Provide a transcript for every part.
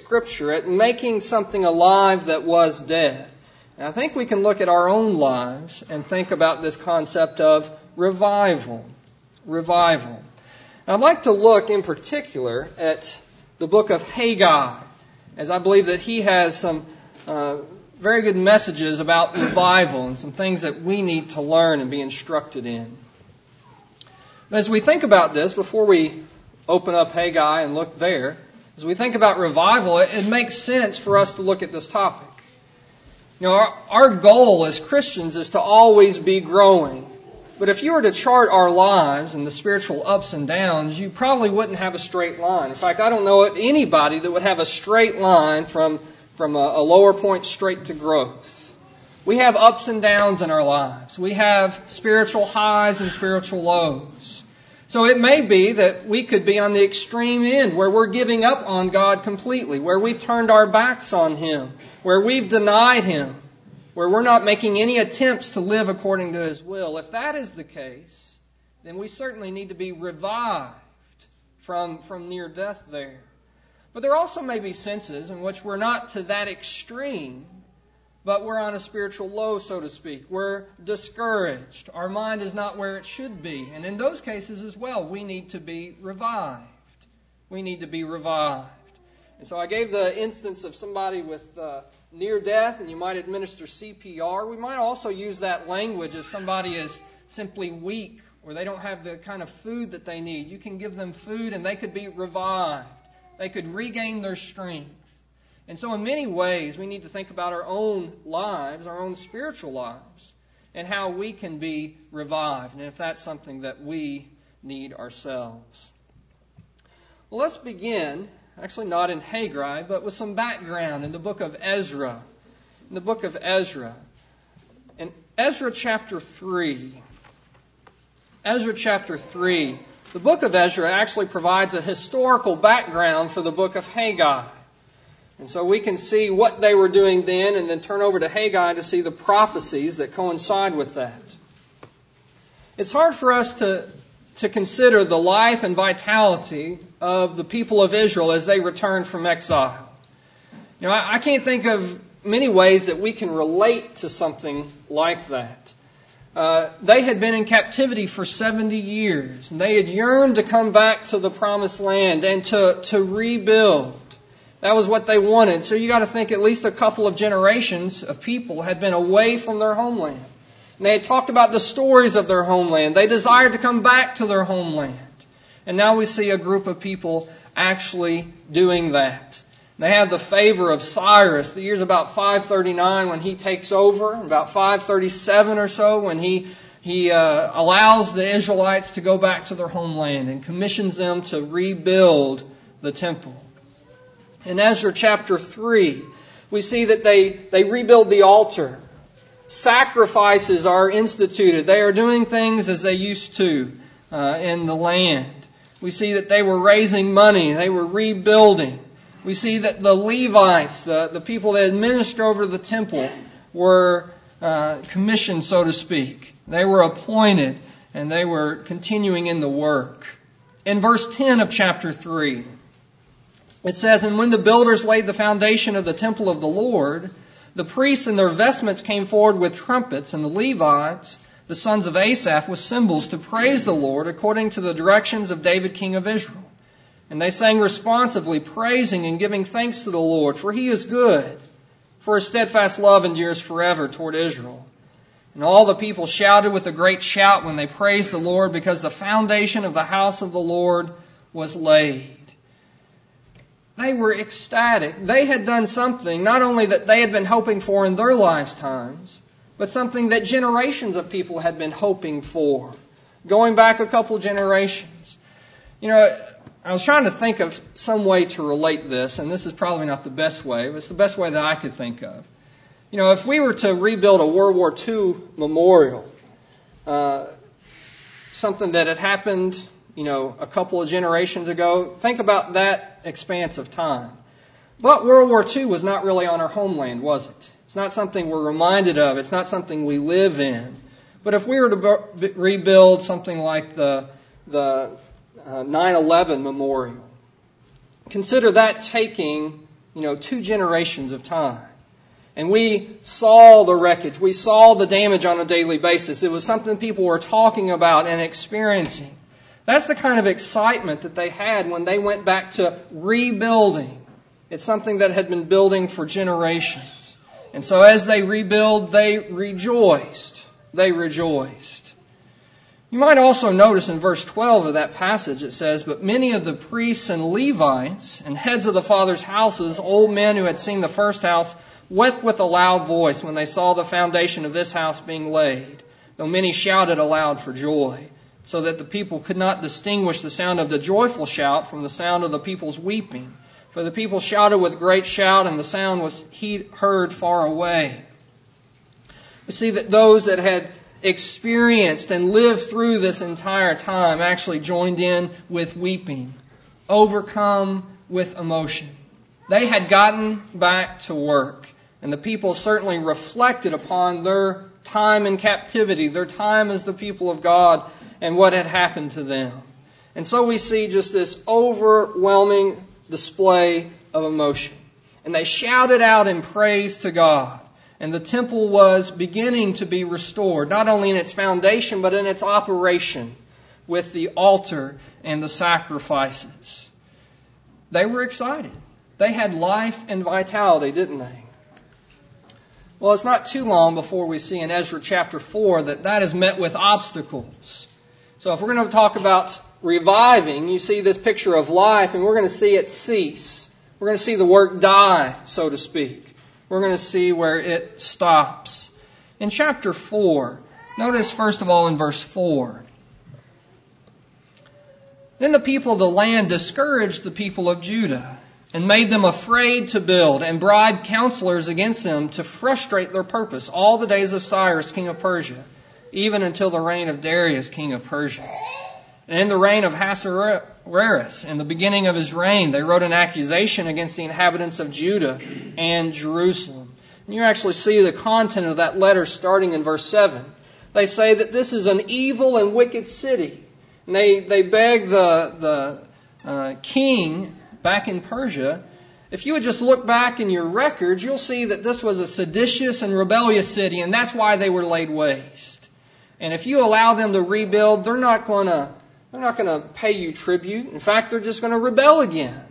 Scripture, at making something alive that was dead. And I think we can look at our own lives and think about this concept of revival. Revival. And I'd like to look in particular at the book of Haggai, as I believe that he has some very good messages about revival and some things that we need to learn and be instructed in. As we think about this, before we open up Haggai and look there, as we think about revival, it makes sense for us to look at this topic. You know, our goal as Christians is to always be growing. But if you were to chart our lives and the spiritual ups and downs, you probably wouldn't have a straight line. In fact, I don't know of anybody that would have a straight line from a lower point straight to growth. We have ups and downs in our lives. We have spiritual highs and spiritual lows. So it may be that we could be on the extreme end where we're giving up on God completely, where we've turned our backs on Him, where we've denied Him, where we're not making any attempts to live according to His will. If that is the case, then we certainly need to be revived from near death there. But there also may be senses in which we're not to that extreme, but we're on a spiritual low, so to speak. We're discouraged. Our mind is not where it should be. And in those cases as well, we need to be revived. We need to be revived. And so I gave the instance of somebody with near death, and you might administer CPR. We might also use that language if somebody is simply weak or they don't have the kind of food that they need. You can give them food and they could be revived. They could regain their strength. And so in many ways, we need to think about our own lives, our own spiritual lives, and how we can be revived, and if that's something that we need ourselves. Well, let's begin, actually not in Haggai, but with some background in the book of Ezra. In the book of Ezra. In Ezra chapter 3. Ezra chapter 3. The book of Ezra actually provides a historical background for the book of Haggai. And so we can see what they were doing then and then turn over to Haggai to see the prophecies that coincide with that. It's hard for us to consider the life and vitality of the people of Israel as they returned from exile. You know, I can't think of many ways that we can relate to something like that. They had been in captivity for 70 years, and they had yearned to come back to the promised land and to rebuild. That was what they wanted. So you got to think at least a couple of generations of people had been away from their homeland. And they had talked about the stories of their homeland. They desired to come back to their homeland. And now we see a group of people actually doing that. They have the favor of Cyrus. The year's about 539 when he takes over, about 537 or so when he allows the Israelites to go back to their homeland and commissions them to rebuild the temple. In Ezra chapter 3, we see that they rebuild the altar. Sacrifices are instituted. They are doing things as they used to in the land. We see that they were raising money. They were rebuilding. We see that the Levites, the people that administer over the temple, were commissioned, so to speak. They were appointed, and they were continuing in the work. In verse 10 of chapter 3, it says, "And when the builders laid the foundation of the temple of the Lord, the priests in their vestments came forward with trumpets, and the Levites, the sons of Asaph, with cymbals to praise the Lord according to the directions of David king of Israel. And they sang responsively, praising and giving thanks to the Lord, for He is good, for His steadfast love endures forever toward Israel. And all the people shouted with a great shout when they praised the Lord, because the foundation of the house of the Lord was laid." They were ecstatic. They had done something not only that they had been hoping for in their lifetimes, but something that generations of people had been hoping for, going back a couple generations. You know, I was trying to think of some way to relate this, and this is probably not the best way, but it's the best way that I could think of. You know, if we were to rebuild a World War II memorial, something that had happened, you know, a couple of generations ago, think about that expanse of time. But World War II was not really on our homeland, was it? It's not something we're reminded of. It's not something we live in. But if we were to rebuild something like the 9/11 memorial, consider that taking 2 generations of time. And we saw the wreckage. We saw the damage on a daily basis. It was something people were talking about and experiencing. That's the kind of excitement that they had when they went back to rebuilding. It's something that had been building for generations. And so as they rebuild, they rejoiced. They rejoiced. You might also notice in verse 12 of that passage it says, "But many of the priests and Levites and heads of the fathers' houses, old men who had seen the first house, wept with a loud voice when they saw the foundation of this house being laid, though many shouted aloud for joy, so that the people could not distinguish the sound of the joyful shout from the sound of the people's weeping. For the people shouted with great shout, and the sound was heard far away." We see that those that had experienced and lived through this entire time actually joined in with weeping, overcome with emotion. They had gotten back to work, and the people certainly reflected upon their time in captivity, their time as the people of God, and what had happened to them. And so we see just this overwhelming display of emotion. And they shouted out in praise to God. And the temple was beginning to be restored, not only in its foundation, but in its operation with the altar and the sacrifices. They were excited. They had life and vitality, didn't they? Well, it's not too long before we see in Ezra chapter 4 that is met with obstacles. So if we're going to talk about reviving, you see this picture of life, and we're going to see it cease. We're going to see the work die, so to speak. We're going to see where it stops. In chapter 4, notice first of all in verse 4. "Then the people of the land discouraged the people of Judah and made them afraid to build and bribed counselors against them to frustrate their purpose all the days of Cyrus, king of Persia, even until the reign of Darius, king of Persia. And in the reign of Ahasuerus, in the beginning of his reign, they wrote an accusation against the inhabitants of Judah and Jerusalem." And you actually see the content of that letter starting in verse 7. They say that this is an evil and wicked city. And they beg the king back in Persia, if you would just look back in your records, you'll see that this was a seditious and rebellious city, and that's why they were laid waste. And if you allow them to rebuild, they're not going to pay you tribute. In fact, they're just going to rebel again.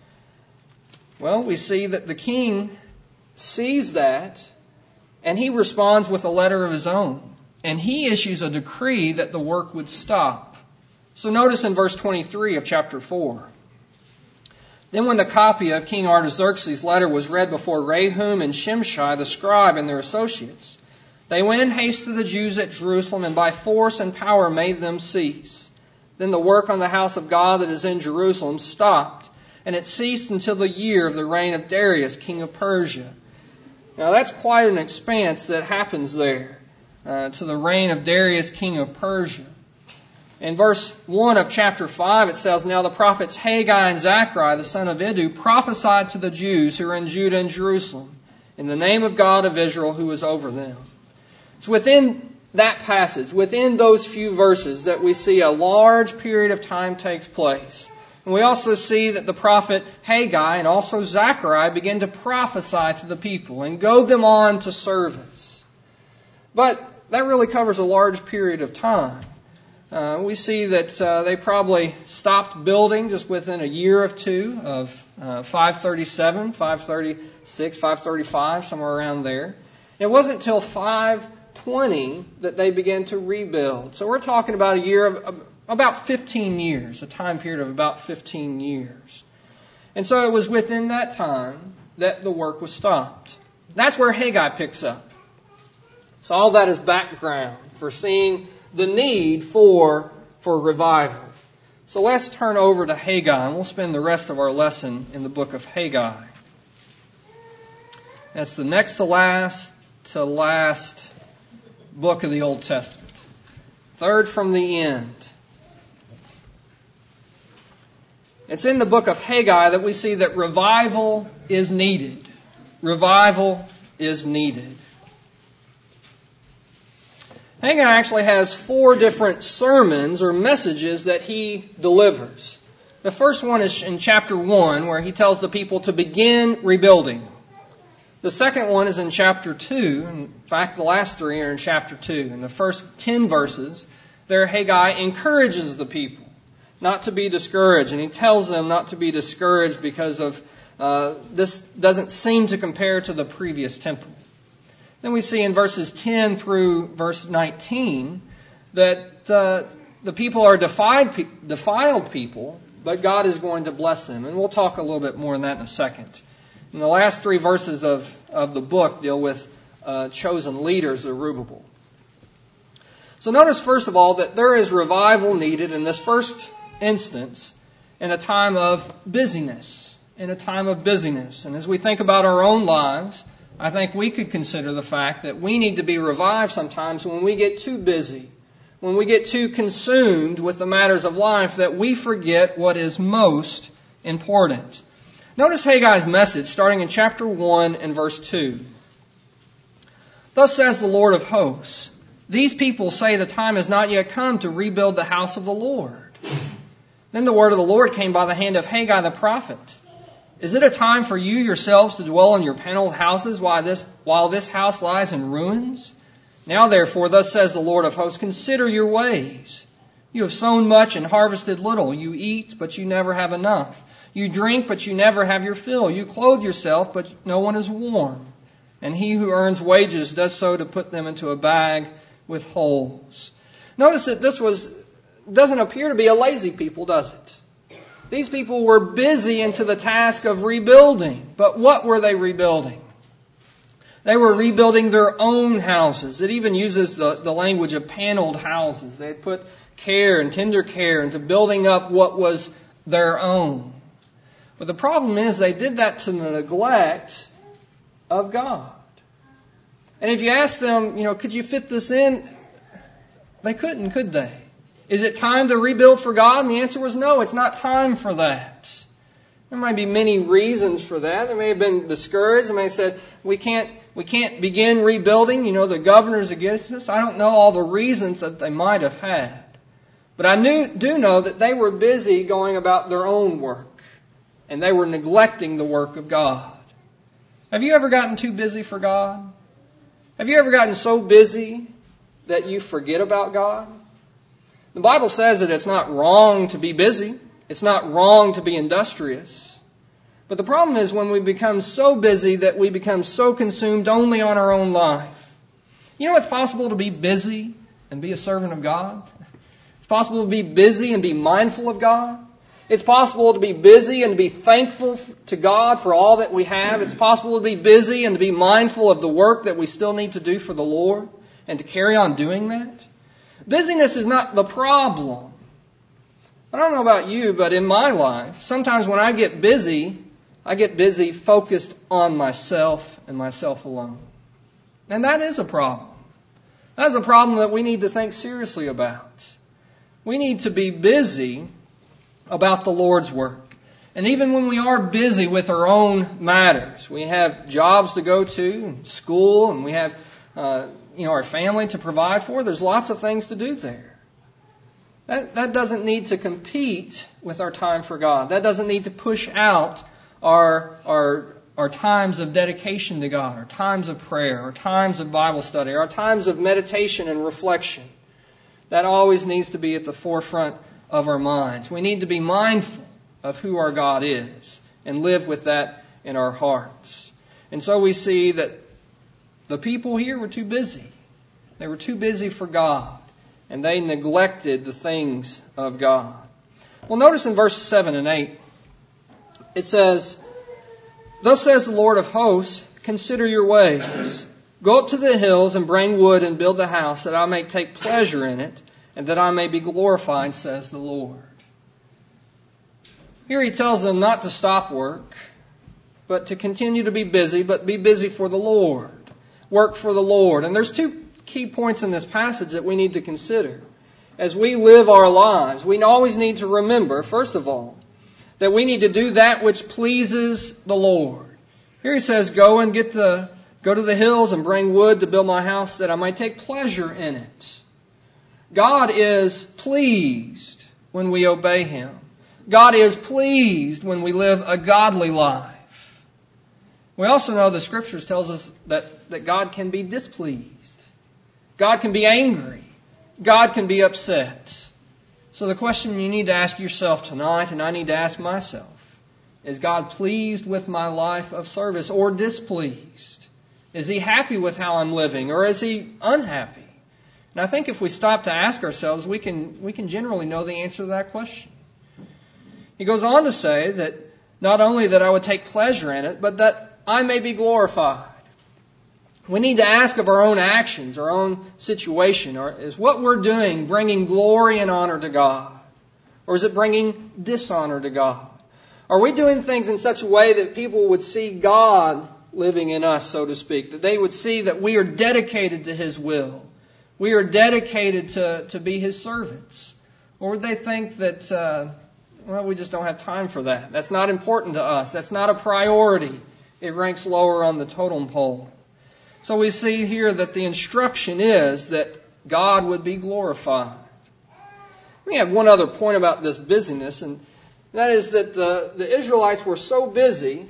Well, we see that the king sees that, and he responds with a letter of his own. And he issues a decree that the work would stop. So notice in verse 23 of chapter 4. "Then when the copy of King Artaxerxes' letter was read before Rehum and Shimshai the scribe and their associates, they went in haste to the Jews at Jerusalem and by force and power made them cease. Then the work on the house of God that is in Jerusalem stopped, and it ceased until the year of the reign of Darius, king of Persia." Now that's quite an expanse that happens there, to the reign of Darius, king of Persia. In verse 1 of chapter 5 it says, "Now the prophets Haggai and Zechariah, the son of Iddo, prophesied to the Jews who are in Judah and Jerusalem, in the name of God of Israel who is over them." It's within that passage, within those few verses, that we see a large period of time takes place. And we also see that the prophet Haggai and also Zechariah begin to prophesy to the people and goad them on to service. But that really covers a large period of time. We see that they probably stopped building just within a year or two of 537, 536, 535, somewhere around there. It wasn't until 520 that they began to rebuild. So we're talking about a year of about 15 years, a time period of about 15 years. And so it was within that time that the work was stopped. That's where Haggai picks up. So all that is background for seeing the need for revival. So let's turn over to Haggai, and we'll spend the rest of our lesson in the book of Haggai. That's the next to last book of the Old Testament. Third from the end. It's in the book of Haggai that we see that revival is needed. Revival is needed. Haggai actually has 4 different sermons or messages that he delivers. The first one is in chapter 1, where he tells the people to begin rebuilding. The second one is in chapter 2. In fact, the last three are in chapter 2. In the first 10 verses, there Haggai encourages the people not to be discouraged. And he tells them not to be discouraged because of this doesn't seem to compare to the previous temple. Then we see in verses 10 through verse 19 that the people are defiled people, but God is going to bless them. And we'll talk a little bit more on that in a second. And the last three verses of the book deal with chosen leaders, Zerubbabel. So notice, first of all, that there is revival needed in this first instance in a time of busyness. In a time of busyness. And as we think about our own lives, I think we could consider the fact that we need to be revived sometimes when we get too busy, when we get too consumed with the matters of life that we forget what is most important. Notice Haggai's message starting in chapter 1 and verse 2. Thus says the Lord of hosts, these people say the time has not yet come to rebuild the house of the Lord. Then the word of the Lord came by the hand of Haggai the prophet. Is it a time for you yourselves to dwell in your paneled houses while this house lies in ruins? Now therefore, thus says the Lord of hosts, consider your ways. You have sown much and harvested little. You eat, but you never have enough. You drink, but you never have your fill. You clothe yourself, but no one is warm. And he who earns wages does so to put them into a bag with holes. Notice that this doesn't appear to be a lazy people, does it? These people were busy into the task of rebuilding. But what were they rebuilding? They were rebuilding their own houses. It even uses the language of paneled houses. They had put care and tender care into building up what was their own. But the problem is they did that to the neglect of God. And if you ask them, could you fit this in? They couldn't, could they? Is it time to rebuild for God? And the answer was no, it's not time for that. There might be many reasons for that. They may have been discouraged. They may have said, we can't begin rebuilding. The governor's against us. I don't know all the reasons that they might have had. But I do know that they were busy going about their own work. And they were neglecting the work of God. Have you ever gotten too busy for God? Have you ever gotten so busy that you forget about God? The Bible says that it's not wrong to be busy. It's not wrong to be industrious. But the problem is when we become so busy that we become so consumed only on our own life. It's possible to be busy and be a servant of God. It's possible to be busy and be mindful of God. It's possible to be busy and to be thankful to God for all that we have. It's possible to be busy and to be mindful of the work that we still need to do for the Lord and to carry on doing that. Busyness is not the problem. I don't know about you, but in my life, sometimes when I get busy focused on myself and myself alone. And that is a problem. That is a problem that we need to think seriously about. We need to be busy about the Lord's work. And even when we are busy with our own matters, we have jobs to go to, school, and we have our family to provide for. There's lots of things to do there. That doesn't need to compete with our time for God. That doesn't need to push out our times of dedication to God, our times of prayer, our times of Bible study, our times of meditation and reflection. That always needs to be at the forefront of our minds. We need to be mindful of who our God is and live with that in our hearts. And so we see that the people here were too busy. They were too busy for God, and they neglected the things of God. Well, notice in verses 7 and 8, it says, thus says the Lord of hosts, consider your ways. Go up to the hills and bring wood and build the house, that I may take pleasure in it, and that I may be glorified, says the Lord. Here he tells them not to stop work, but to continue to be busy, but be busy for the Lord. Work for the Lord. And there's two key points in this passage that we need to consider. As we live our lives, we always need to remember, first of all, that we need to do that which pleases the Lord. Here he says, go to the hills and bring wood to build my house, that I might take pleasure in it. God is pleased when we obey Him. God is pleased when we live a godly life. We also know the Scriptures tells us that God can be displeased. God can be angry. God can be upset. So the question you need to ask yourself tonight, and I need to ask myself, is God pleased with my life of service or displeased? Is He happy with how I'm living, or is He unhappy? And I think if we stop to ask ourselves, we can generally know the answer to that question. He goes on to say that not only that I would take pleasure in it, but that I may be glorified. We need to ask of our own actions, our own situation. Is what we're doing bringing glory and honor to God? Or is it bringing dishonor to God? Are we doing things in such a way that people would see God living in us, so to speak? That they would see that we are dedicated to His will. We are dedicated to be His servants. Or would they think that, we just don't have time for that. That's not important to us. That's not a priority. It ranks lower on the totem pole. So we see here that the instruction is that God would be glorified. We have one other point about this busyness, and that is that the Israelites were so busy,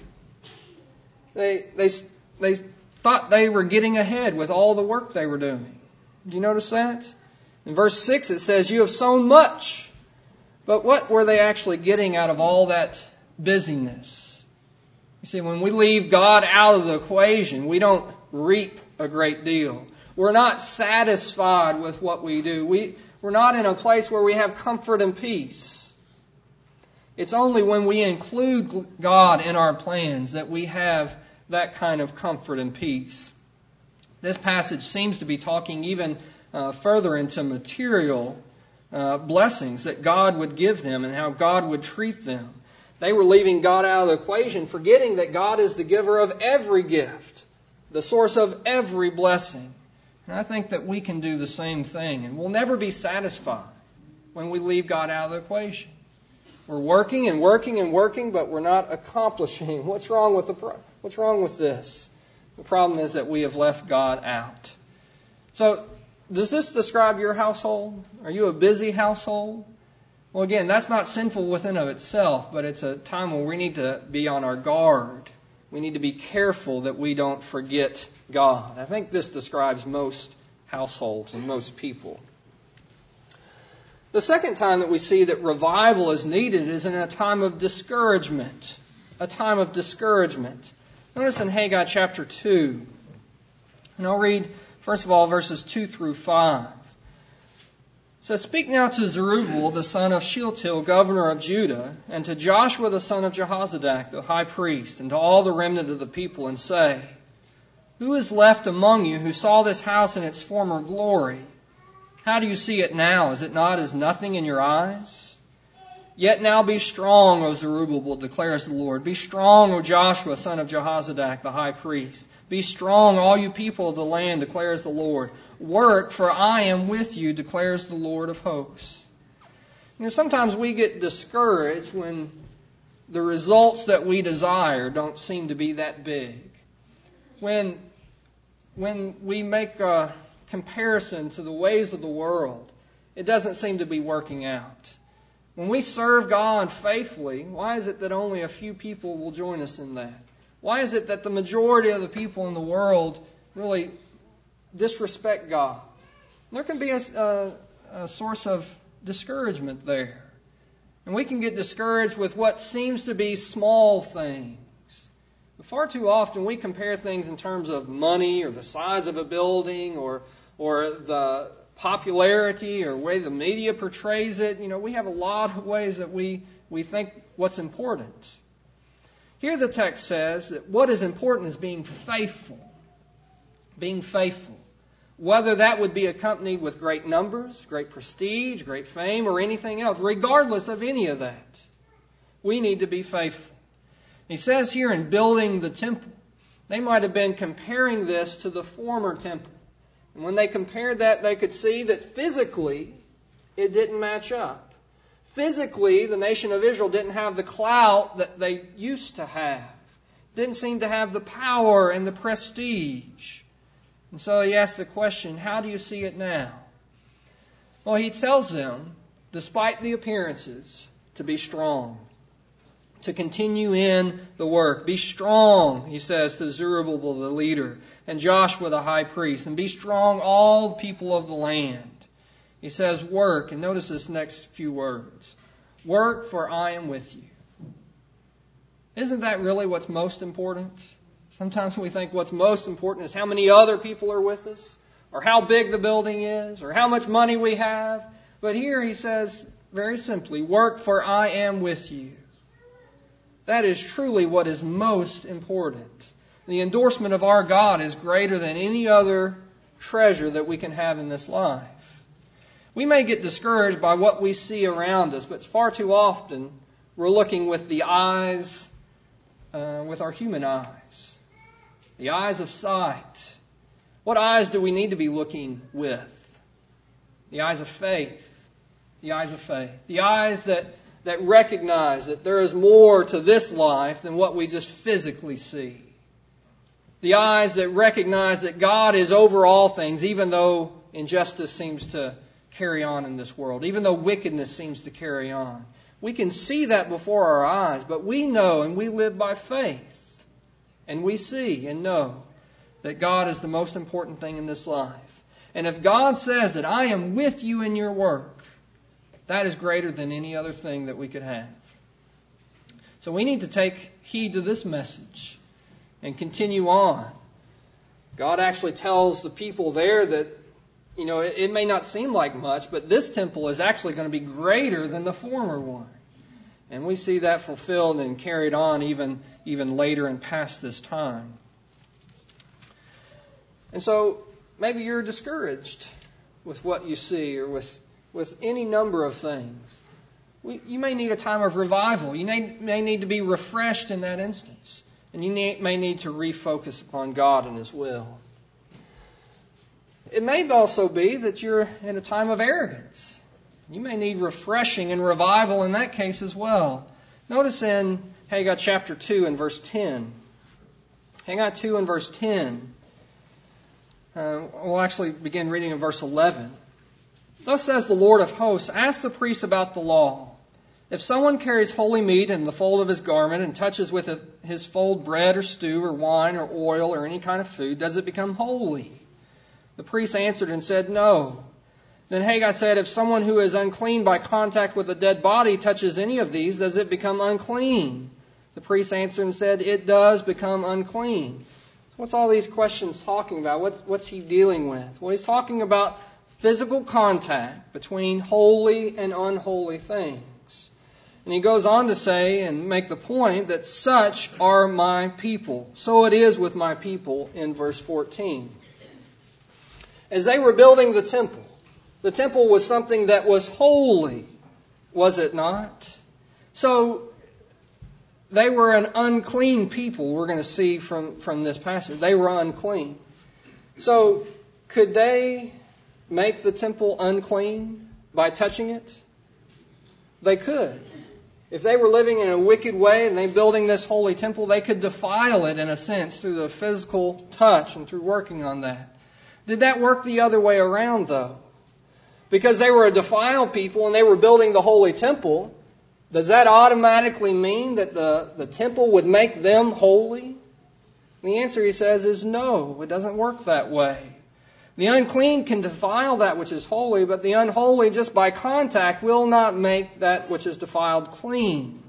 they thought they were getting ahead with all the work they were doing. Do you notice that? In verse 6 it says, "You have sown much." But what were they actually getting out of all that busyness? You see, when we leave God out of the equation, we don't reap a great deal. We're not satisfied with what we do. We're not in a place where we have comfort and peace. It's only when we include God in our plans that we have that kind of comfort and peace. This passage seems to be talking even further into material blessings that God would give them and how God would treat them. They were leaving God out of the equation, forgetting that God is the giver of every gift, the source of every blessing. And I think that we can do the same thing, and we'll never be satisfied when we leave God out of the equation. We're working and working and working, but we're not accomplishing. What's wrong with this? The problem is that we have left God out. So, does this describe your household? Are you a busy household? Well, again, that's not sinful within of itself, but it's a time where we need to be on our guard. We need to be careful that we don't forget God. I think this describes most households and most people. The second time that we see that revival is needed is in a time of discouragement. A time of discouragement. Notice in Haggai chapter 2, and I'll read, first of all, verses 2 through 5. It says, "Speak now to Zerubbabel, the son of Shealtiel, governor of Judah, and to Joshua, the son of Jehozadak, the high priest, and to all the remnant of the people, and say, Who is left among you who saw this house in its former glory? How do you see it now? Is it not as nothing in your eyes? Yet now be strong, O Zerubbabel, declares the Lord. Be strong, O Joshua, son of Jehozadak, the high priest. Be strong, all you people of the land, declares the Lord. Work, for I am with you, declares the Lord of hosts." You know, sometimes we get discouraged when the results that we desire don't seem to be that big. When we make a comparison to the ways of the world, it doesn't seem to be working out. When we serve God faithfully, why is it that only a few people will join us in that? Why is it that the majority of the people in the world really disrespect God? There can be a source of discouragement there. And we can get discouraged with what seems to be small things. But far too often we compare things in terms of money or the size of a building or the popularity or the way the media portrays it. You know, we have a lot of ways that we think what's important. Here the text says that what is important is being faithful. Being faithful. Whether that would be accompanied with great numbers, great prestige, great fame, or anything else, regardless of any of that, we need to be faithful. He says here in building the temple, they might have been comparing this to the former temple. And when they compared that, they could see that physically it didn't match up. Physically, the nation of Israel didn't have the clout that they used to have. Didn't seem to have the power and the prestige. And so he asks the question, how do you see it now? Well, he tells them, despite the appearances, to be strong, to continue in the work. Be strong, he says to Zerubbabel, the leader, and Joshua, the high priest, and be strong, all the people of the land. He says, work, and notice this next few words. Work, for I am with you. Isn't that really what's most important? Sometimes we think what's most important is how many other people are with us, or how big the building is, or how much money we have. But here he says, very simply, work, for I am with you. That is truly what is most important. The endorsement of our God is greater than any other treasure that we can have in this life. We may get discouraged by what we see around us, but far too often we're looking with the eyes, with our human eyes, the eyes of sight. What eyes do we need to be looking with? The eyes of faith. The eyes of faith. The eyes that recognize that there is more to this life than what we just physically see. The eyes that recognize that God is over all things, even though injustice seems to carry on in this world, even though wickedness seems to carry on. We can see that before our eyes, but we know and we live by faith. And we see and know that God is the most important thing in this life. And if God says that I am with you in your work, that is greater than any other thing that we could have. So we need to take heed to this message and continue on. God actually tells the people there that, it may not seem like much, but this temple is actually going to be greater than the former one. And we see that fulfilled and carried on even later and past this time. And so maybe you're discouraged with what you see or with any number of things. You may need a time of revival. You may need to be refreshed in that instance. And you may need to refocus upon God and His will. It may also be that you're in a time of arrogance. You may need refreshing and revival in that case as well. Notice in Haggai chapter 2 and verse 10. Haggai 2 and verse 10. We'll actually begin reading in verse 11. Thus says the Lord of hosts, ask the priests about the law. If someone carries holy meat in the fold of his garment and touches with his fold bread or stew or wine or oil or any kind of food, does it become holy? The priest answered and said, no. Then Haggai said, if someone who is unclean by contact with a dead body touches any of these, does it become unclean? The priest answered and said, it does become unclean. So what's all these questions talking about? What's he dealing with? Well, he's talking about physical contact between holy and unholy things. And he goes on to say and make the point that such are my people. So it is with my people in verse 14. As they were building the temple was something that was holy, was it not? So they were an unclean people, we're going to see from this passage. They were unclean. So could they make the temple unclean by touching it? They could. If they were living in a wicked way and they building this holy temple, they could defile it in a sense through the physical touch and through working on that. Did that work the other way around though? Because they were a defiled people and they were building the holy temple, does that automatically mean that the temple would make them holy? The answer, he says, is no. It doesn't work that way. The unclean can defile that which is holy, but the unholy, just by contact, will not make that which is defiled clean.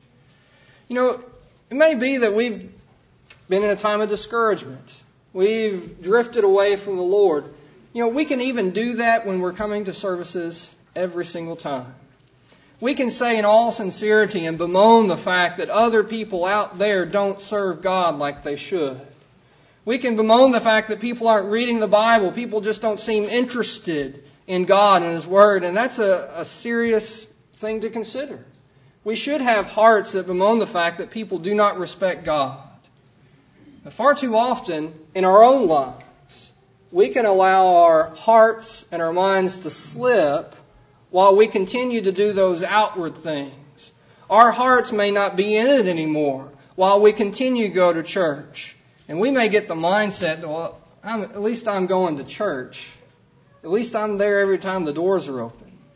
It may be that we've been in a time of discouragement. We've drifted away from the Lord. We can even do that when we're coming to services every single time. We can say in all sincerity and bemoan the fact that other people out there don't serve God like they should. We can bemoan the fact that people aren't reading the Bible. People just don't seem interested in God and His Word. And that's a serious thing to consider. We should have hearts that bemoan the fact that people do not respect God. But far too often in our own lives, we can allow our hearts and our minds to slip while we continue to do those outward things. Our hearts may not be in it anymore while we continue to go to church. And we may get the mindset, well, at least I'm going to church. At least I'm there every time the doors are open.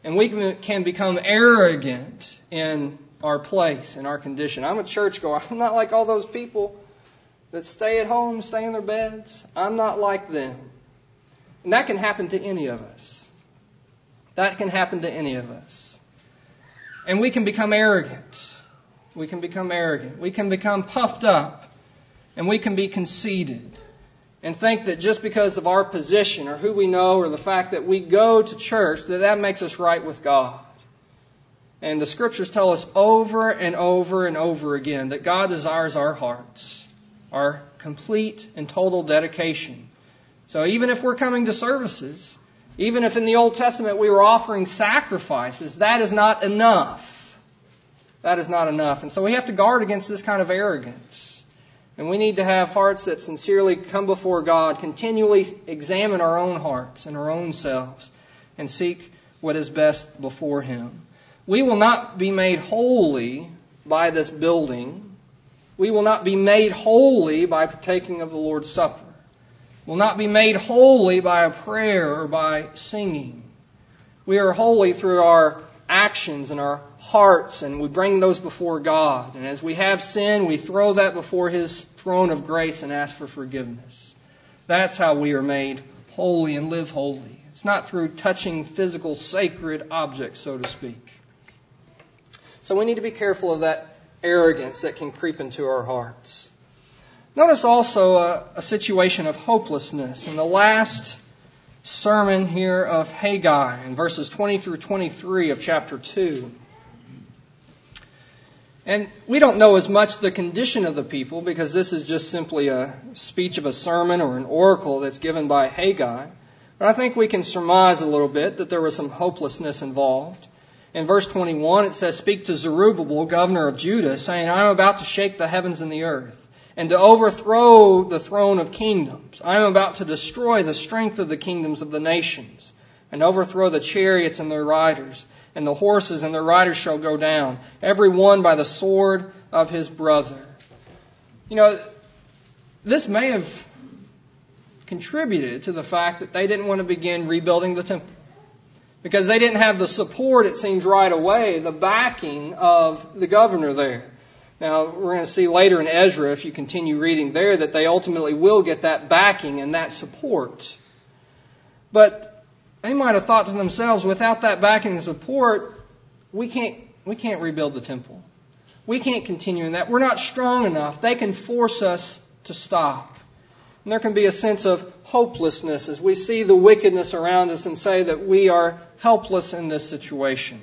And we can become arrogant in our place, in our condition. I'm a churchgoer. I'm not like all those people that stay at home, stay in their beds. I'm not like them. And that can happen to any of us. That can happen to any of us. And we can become arrogant. We can become arrogant. We can become puffed up. And we can be conceited. And think that just because of our position or who we know or the fact that we go to church, that makes us right with God. And the Scriptures tell us over and over and over again that God desires our hearts, our complete and total dedication. So even if we're coming to services, even if in the Old Testament we were offering sacrifices, that is not enough. That is not enough. And so we have to guard against this kind of arrogance. And we need to have hearts that sincerely come before God, continually examine our own hearts and our own selves, and seek what is best before Him. We will not be made holy by this building. We will not be made holy by partaking of the Lord's Supper. We will not be made holy by a prayer or by singing. We are holy through our actions and our hearts, and we bring those before God. And as we have sin, we throw that before His throne of grace and ask for forgiveness. That's how we are made holy and live holy. It's not through touching physical sacred objects, so to speak. So we need to be careful of that arrogance that can creep into our hearts. Notice also a situation of hopelessness. In the last sermon here of Haggai, in verses 20 through 23 of chapter 2. And we don't know as much the condition of the people because this is just simply a speech of a sermon or an oracle that's given by Haggai. But I think we can surmise a little bit that there was some hopelessness involved. In verse 21 it says, "Speak to Zerubbabel, governor of Judah, saying, I am about to shake the heavens and the earth, and to overthrow the throne of kingdoms. I am about to destroy the strength of the kingdoms of the nations, and overthrow the chariots and their riders, and the horses and their riders shall go down, every one by the sword of his brother." You know, this may have contributed to the fact that they didn't want to begin rebuilding the temple, because they didn't have the support, it seems right away, the backing of the governor there. Now, we're going to see later in Ezra, if you continue reading there, that they ultimately will get that backing and that support. But they might have thought to themselves, without that backing and support, we can't rebuild the temple. We can't continue in that. We're not strong enough. They can force us to stop. And there can be a sense of hopelessness as we see the wickedness around us and say that we are helpless in this situation.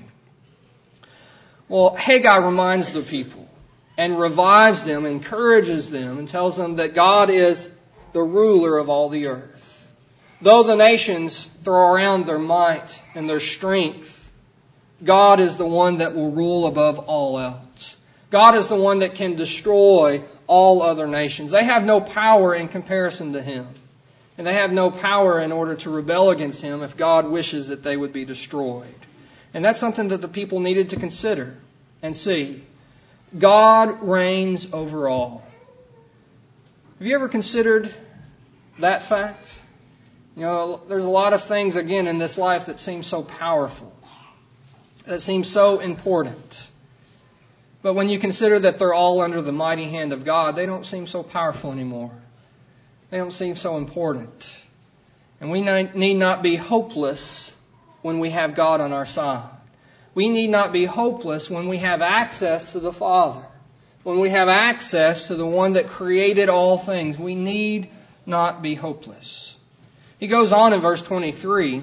Well, Haggai reminds the people and revives them, encourages them, and tells them that God is the ruler of all the earth. Though the nations throw around their might and their strength, God is the one that will rule above all else. God is the one that can destroy all other nations. They have no power in comparison to Him. And they have no power in order to rebel against Him if God wishes that they would be destroyed. And that's something that the people needed to consider and see. God reigns over all. Have you ever considered that fact? You know, there's a lot of things, again, in this life that seem so powerful, that seem so important. But when you consider that they're all under the mighty hand of God, they don't seem so powerful anymore. They don't seem so important. And we need not be hopeless when we have God on our side. We need not be hopeless when we have access to the Father, when we have access to the one that created all things. We need not be hopeless. He goes on in verse 23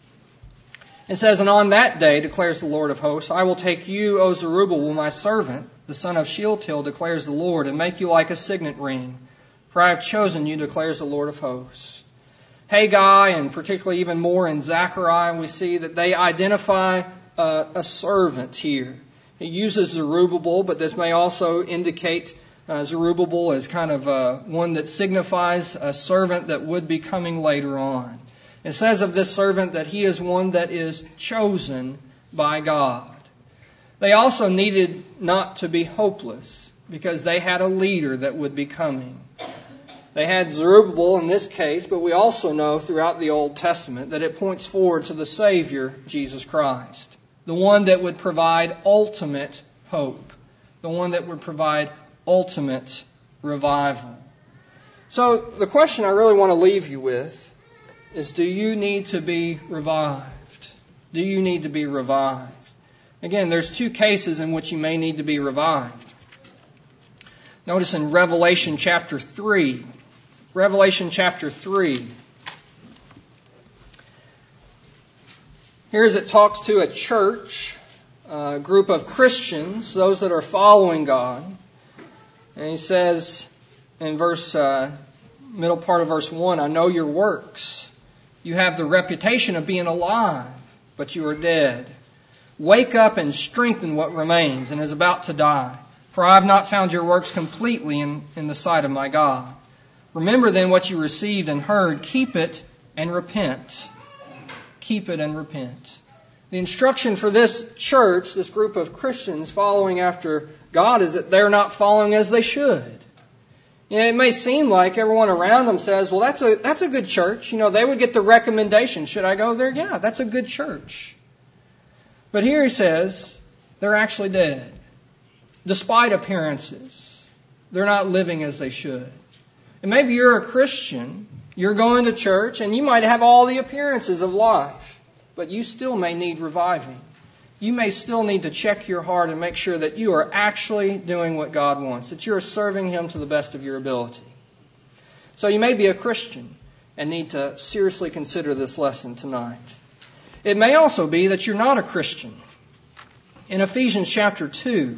and says, "And on that day, declares the Lord of hosts, I will take you, O Zerubbabel, my servant, the son of Shealtiel, declares the Lord, and make you like a signet ring. For I have chosen you, declares the Lord of hosts." Haggai, and particularly even more in Zechariah, we see that they identify a servant here. He uses Zerubbabel, but this may also indicate Zerubbabel as kind of one that signifies a servant that would be coming later on. It says of this servant that he is one that is chosen by God. They also needed not to be hopeless because they had a leader that would be coming. They had Zerubbabel in this case, but we also know throughout the Old Testament that it points forward to the Savior, Jesus Christ, the one that would provide ultimate hope, the one that would provide ultimate revival. So the question I really want to leave you with is, do you need to be revived? Do you need to be revived? Again, there's two cases in which you may need to be revived. Notice in Revelation chapter 3. Revelation chapter 3. Here's it talks to a church, a group of Christians, those that are following God. And he says in middle part of verse 1, I know your works. You have the reputation of being alive, but you are dead. Wake up and strengthen what remains and is about to die. For I have not found your works completely in the sight of my God. Remember then what you received and heard. Keep it and repent. Keep it and repent. The instruction for this church, this group of Christians following after God, is that they're not following as they should. It may seem like everyone around them says, well, that's a good church. They would get the recommendation. Should I go there? Yeah, that's a good church. But here he says, they're actually dead. Despite appearances, they're not living as they should. And maybe you're a Christian, you're going to church, and you might have all the appearances of life, but you still may need reviving. You may still need to check your heart and make sure that you are actually doing what God wants, that you are serving Him to the best of your ability. So you may be a Christian and need to seriously consider this lesson tonight. It may also be that you're not a Christian. In Ephesians chapter 2,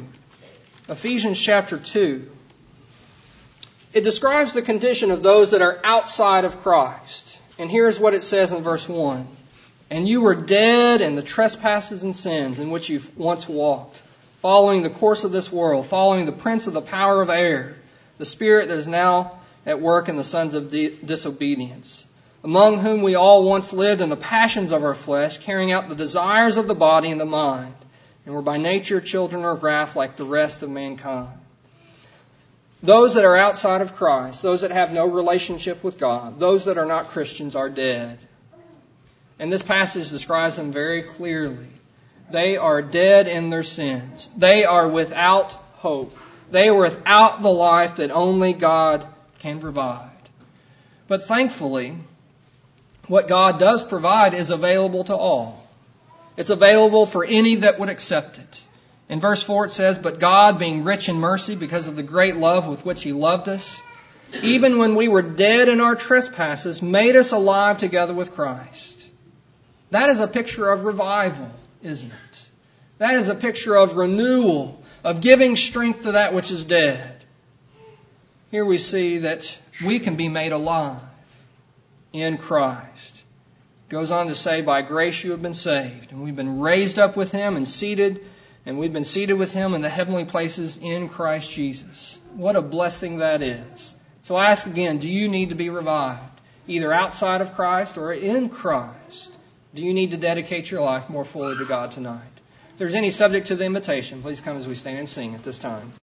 it describes the condition of those that are outside of Christ. And here's what it says in verse 1. And you were dead in the trespasses and sins in which you once walked, following the course of this world, following the prince of the power of air, the spirit that is now at work in the sons of disobedience, among whom we all once lived in the passions of our flesh, carrying out the desires of the body and the mind, and were by nature children of wrath like the rest of mankind. Those that are outside of Christ, those that have no relationship with God, those that are not Christians are dead. And this passage describes them very clearly. They are dead in their sins. They are without hope. They are without the life that only God can provide. But thankfully, what God does provide is available to all. It's available for any that would accept it. In verse 4 it says, But God, being rich in mercy because of the great love with which He loved us, even when we were dead in our trespasses, made us alive together with Christ. That is a picture of revival, isn't it? That is a picture of renewal, of giving strength to that which is dead. Here we see that we can be made alive in Christ. It goes on to say, by grace you have been saved, and we've been raised up with Him and we've been seated with Him in the heavenly places in Christ Jesus. What a blessing that is. So I ask again, do you need to be revived? Either outside of Christ or in Christ? Do you need to dedicate your life more fully to God tonight? If there's any subject to the invitation, please come as we stand and sing at this time.